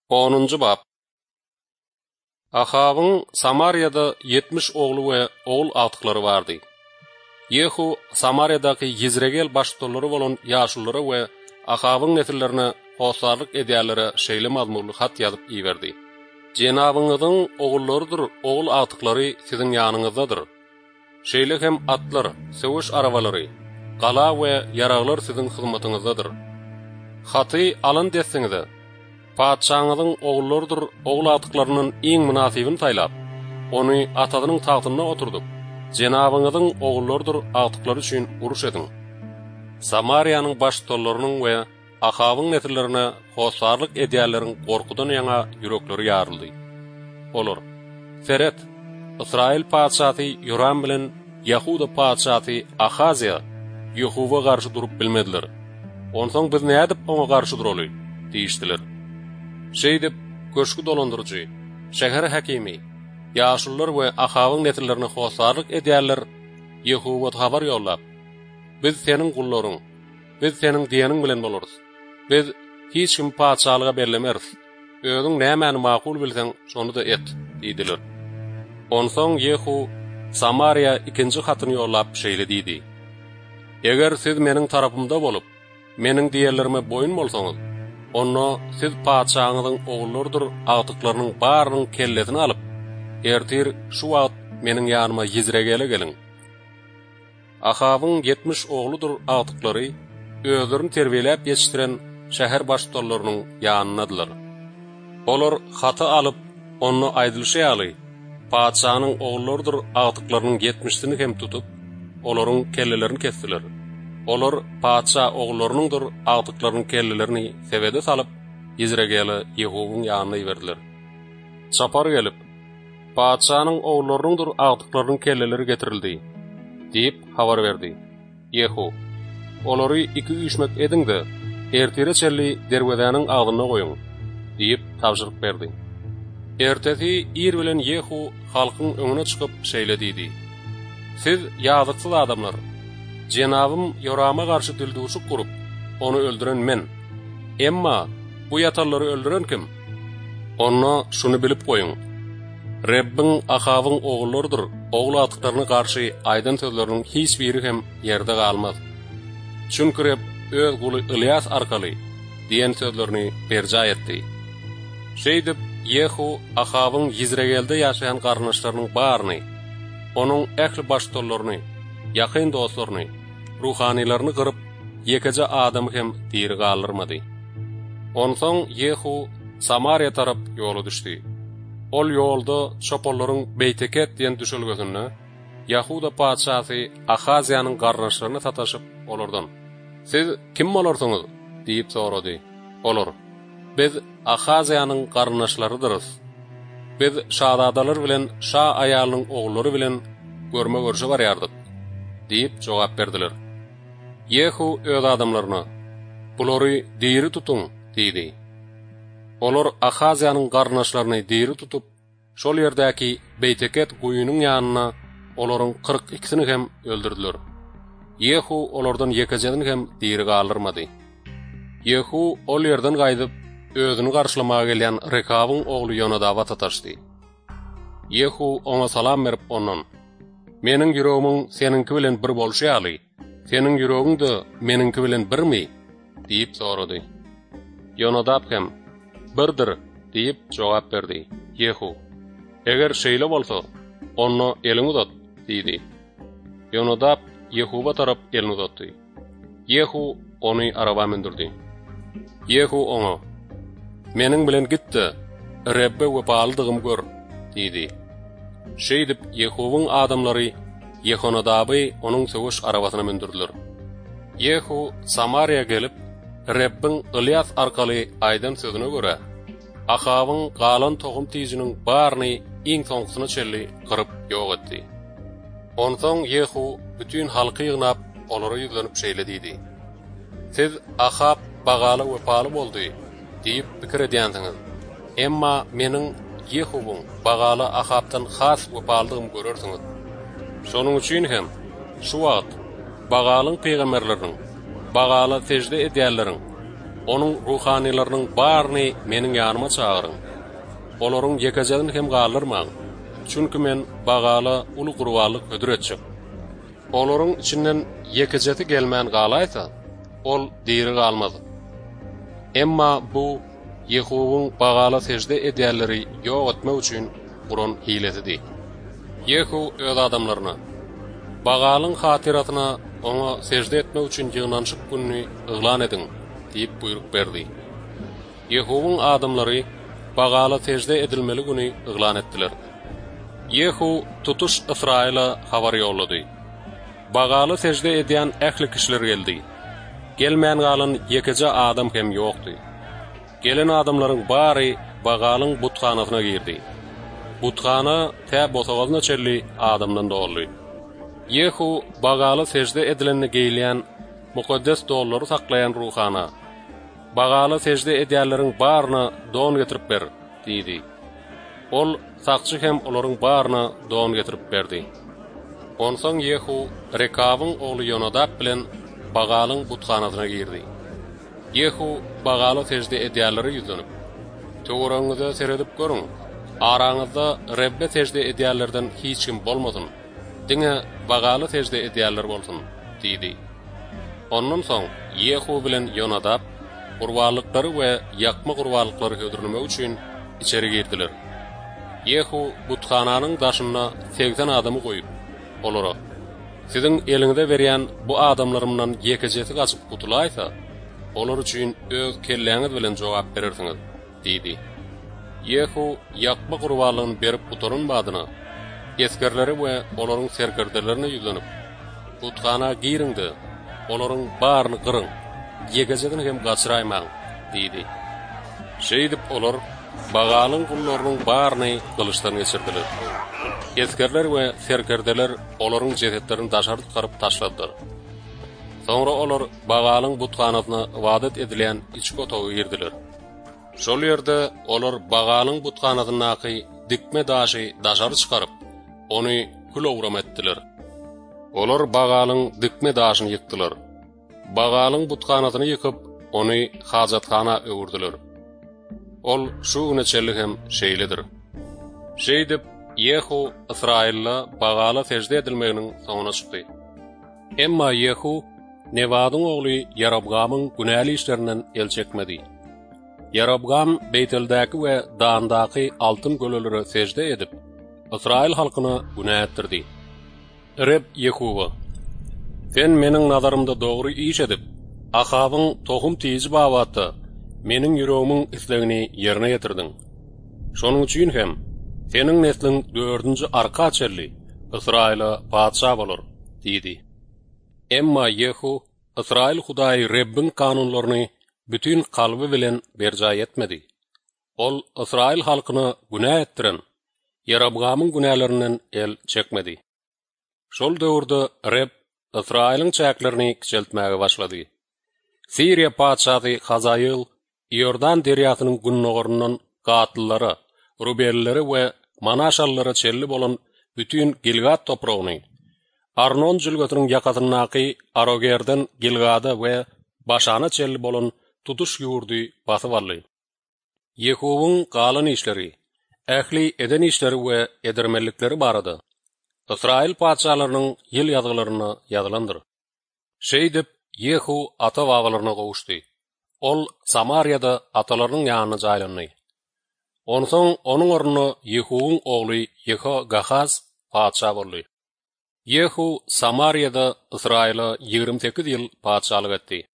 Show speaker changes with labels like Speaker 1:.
Speaker 1: 10-cı bab. Ahav'ın Samarya'da 70 oğlu ve oğul atıkları vardı. Yehu Samarya'daki Yizregel baştolları olan yaşullara ve Ahav'ın nesillerine hosarlık ediyerlere şeyli mazmurlu hat yazıp iverdi. Cenabınızın oğullarıdır, oğul atıkları sizin yanınızdadır. Şeyli hem atlar, sevuş aravaları, qala ve yarağlar sizin hizmetinizdadır. Hatı alın desinize. Padşahınızın oğullarıdır, oğul atıklarının en münasibini saylap, onu atadının tahtına oturdup, Cenabınızın oğullarıdır atıkları için uruş edin. Samarya'nın baştollarının ve Ahav'ın nesillerine hosarlık ediyerlerin korkudan yana yürekleri yarıldı. Olur. Feret, İsrail padşahı Yoram bilen Yahuda padşahı Ahazya, Yahuva karşı durup bilmediler. Ondan biz ne edip ona karşı duralım, deyiştiler. Şeydip, köşkü dolandırıcı, şehir hakimi, yaşullar ve Ahav'ın nesillerine hosarlık ediyerler, Yahuva haber yollap, biz senin kulların, biz senin diyenin bilen boluruz. Biz hiç kim padşahlığa bellemeriz. Özün nämäni makul bilsen, şonu da et, deydiler. Onsoň Yehu Samarya ikinci hatyny yollap şeýle diýdi. Eger siz meniň tarapymda bolup, meniň diýerlerime boyun bolsaňyz, onda siz padşahyňyzyň oğullarıdyr atyklarynyň barynyň kellesini alyp, ertir şu wagt meniň ýanyma Yizregele gelin. Ahav'ın 70 oğludur atyklary özlerini terbiýelep ýetişdiren şäher başdollarynyň ýanynadylar. Olar haty alyp, onu aýdylşaýaly, padşahanyň oğullarıdır atyklarynyň 70'sini hem tutup, olaryň kellelerini kestiler. Olar padşah oğullarynyňdyr atyklarynyň kellelerini sebede salyp, Yizregele Yehuwuň ýanyna berdiler. Çapar gelip, padşahanyň oğullarynyňdyr atyklarynyň kelleleri getirildi, diýip habar berdi. Yehu, olary 2 üşmek edin-de, ertere çelli derwezäniň agdyna goýun, diýip tapşyryk berdi. Ertesi ir bilen Yehu halkyň öňüne çykyp şeýle diýdi. Siz ýazyksız adamlar, Cenabym Yorama garşy dilduşuk gurup, onu öldüren men. Emma bu ýatallary öldüren kim? Onu şunu bilip goýun. Rabbin Ahav'ın oğullarıdır, oğul atıklarına karşı aydın sözlerinin hiç biri hem yerde kalmaz. Çünkü Rabb öz kulu İlyas arkalı diyen sözlerini berca etti. Şeydip Yehu Ahav'ın Yizregel'de yaşayan kardeşlerinin bağırını, onun ehli baştollarını, yakın dostlarını, ruhanilerini kırıp yekece adamı hem diri kaldırmadı. Ondan Yehu Samarya tarap yolu düştü. Ol yolda çopolların Beyteket diyen düşülgösünü, Yahuda padşahı Ahazyanyň garnaşlaryna sataşyp olardan. Siz kim bolarsyňyz? diýip sorady. Olar, biz Ahazyanyň garnaşlarydyryz. Biz şahzadalar bilen şah aýalynyň oğullary bilen görme görüşe barýardyk, diýip jogap berdiler. Yehu öz adamlaryna, bulary diri tutun, diýdi. Olar Ahazyanyň garnaşlaryny diri tutup, şol ýerdäki Beyteket goýunyň ýanyna olaryň 42'sini hem öldürdiler. Yehu olardan ýekejini hem diri galdyrmady. Yehu ol ýerden gaýdyp, özüni garşylamaga gelýän Rekabyň ogly Yonadawa tataşdy. Yehu ona salam berip ondan, meniň ýüregimiň seninki bilen bir bolşýaly, seniň ýüregiň de meniňki bilen birmi? diýip sorady. Yonadaw hem birdir, diýip jogap berdi. Yehu, eger şeýle bolsa, onu elini uzat, diýdi. Yonadaw Yehuwa tarap elini uzatdy. Yehu onu araba mindirdi. Yehu ona, meniň bilen gitdi, Rabbe wepalydygymy gör, diýdi. Şeýdip Yehuwuň adamlary Yehonadaby onuň söwüş arabasyna mindirdiler. Yehu Samarya gelip, Rabbin İlyas arkaly aýdan sözüne görä, Ahav'ın galan tohum tijiniň baryny iň soňgusyna çelli gyryp ýok etdi. Ondan Yehu bütün halky ýygnap, olary ýüzlenip şeýle diýdi. Siz Ahav bagaly we paly boldy, diýip pikir edýänsiňiz. Emma meniň Yehuwuň bagaly Ahav'dan has we palydygymy görersiňiz. Şonuň üçin hem şu wagt bagalyň peýgamberleriň, bagaly tejde edýärleriň, onun ruhanilarının barını menin yanıma çağırın. Olaryň ýekejeden hem galyrmaň. Çünki men bagaly uly gurbalyk ödür etjek. Olaryň içinden ýekejeti gelmän galaysa, ol diýri galmady. Emma bu Yehowyň bagaly sejde edýärleri ýok etmek üçin guran hilesidir. Yehow öz adamlaryna bagalyň hatiratyna ona sejde etmek üçin ýygnanşyk günni eglan edin diýip buyruk berdi. Yehowyň adamlary bagaly sejde edilmeli güni eglan etdiler. Yehow tutuş Israila habar ýollady. Bagaly sejde edýän ähli kişiler geldi. Gelmän galan ýekeje adam hem ýokdy. Gelen adamlaryň bary bagalyň butkanasyna girdi. Butkana tä botagazyna çelli adamdan doldy. Yehow bagaly sejde edilenni geýleýän mukaddes dollary saklayan ruhana bagaly sejde edýärleriň baryna don getirip ber diýdi. Ol sakçy hem olaryň baryna don getirip berdi. Onsoň Yehow Rekabyň ogly Yonadab bilen bagalyň butkanasyna girdi. Yehow bagaly sejde edýärleri ýüzlenip, "Töwreňizde seredip görüň, araňyzda Rebbe sejde edýärlerden hiç kim bolmasyn. Diňe bagaly sejde edýärler bolsun" diýdi. Ondan soň Yehow bilen Yonadab gurbalyklary we ýakma gurbalyklary hödürlemek üçin içeri girdiler. Yehow butkananyň daşyna 80 adamy goýup, olara "Siziň eliňizde berýän bu adamlarymdan ýekejesi gaçyp gutulaysa, olar üçin öz kelleňiz bilen jogap berersiňiz" diýdi. Yehow ýakma gurbalygyny berip guturun badyna eskerleri we olaryň serkerderlerini ýüzlenip, "Butkana giриňdi, olaryň baryny gyryň, ýekejeden hem gaçyraýmaň" diýdi. Şeýdip olar bagalyň gullarynyň baryny gylyçdan geçirdiler. Eskerler we serkerdeler olaryň jesetlerini daşary çykaryp taşladylar. Soňra olar bagalyň butkanasyna wadat edilen içki otagy girdiler. Şol ýerde olar bagalyň butkanasynaky dikme daşy daşary çykaryp, ony kulawram etdiler. Olar bagalyň dikme daşyny ýykdylar. Bagalyň butkanasyny ýykyp, ony hajatkana öwürdiler. Ol şu güne çelli hem şeýledir. Şeýdip Yehow Israilla bagaly sejde edilmeginiň soňuna çykdy. Emma Yehow Newadyň ogly Yarabgamyň günäli işlerinden el çekmedi. Yarabgam Beyteldäki we Dandaky altyn gölelere sejde edip, Israil halkyna günä etdirdi. Reb Yehowa, "Sen meniň nazarymda dogry iş edip, Ahabyň tohum tiýizi bawaty, meniň ýüregimiň islegini ýerine ýetirdiň. Şonuň üçin hem seniň neslin 4-nji arka çelli Israila padşa bolar" diýdi. Emma Yehow Israil Hudaý Rebbiň kanunlaryny bütün kalby bilen berja etmedi. Ol Israil halkyny günä etdiren Yarabgamyň günälerinden el çekmedi. Şol döwürde Reb Israiliň çäklerini kiçeltmäge başlady. Siriya padşahy Hazaýyl Ýordan derýasynyň günnogorundan gatyllara, Rubelleri we Manaşallara çelli bolan bütün Gilgad topragyny, Arnon jülgötüniň ýakasyndaky Arogerden Gilgada we Başana çelli bolan tutuş ýurdy basyp aldy. Yehowyň galan işleri, ähli eden işleri we edermellikleri barada Israil padşalarynyň ýyl ýazgylaryna ýazylandyr. Şeýdip Yehow ata babalaryna gowuşdy. Ol Samariýada atalarynyň ýanyna jaýlandy. Onsoň onuň ornuny Yehowyň ogly Yehogahaz padşa boldy. Yehow Samariýada Israila 28 ýyl padşalyk etdi.